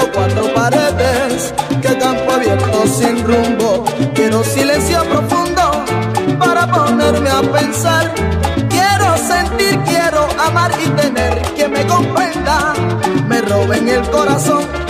quiero cuatro paredes, que campo abierto sin rumbo. Quiero silencio profundo para ponerme a pensar. Quiero sentir, quiero amar y tener quien me comprenda, me roben el corazón.